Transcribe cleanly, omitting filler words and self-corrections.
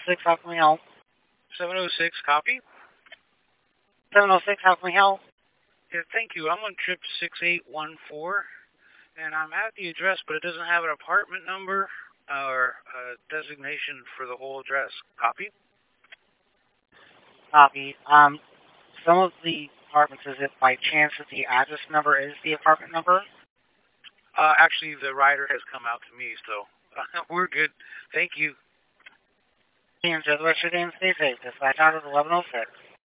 706, how can we help? 706, copy. 706, how can we help? Yeah, thank you. I'm on trip 6814, and I'm at the address, but it doesn't have an apartment number or a designation for the whole address. Copy? Copy. Some of the apartments, is it by chance that the address number is the apartment number? Actually, the rider has come out to me, so we're good. Thank you. Enjoy the rest of your day and stay safe. Dispatch out of 1106.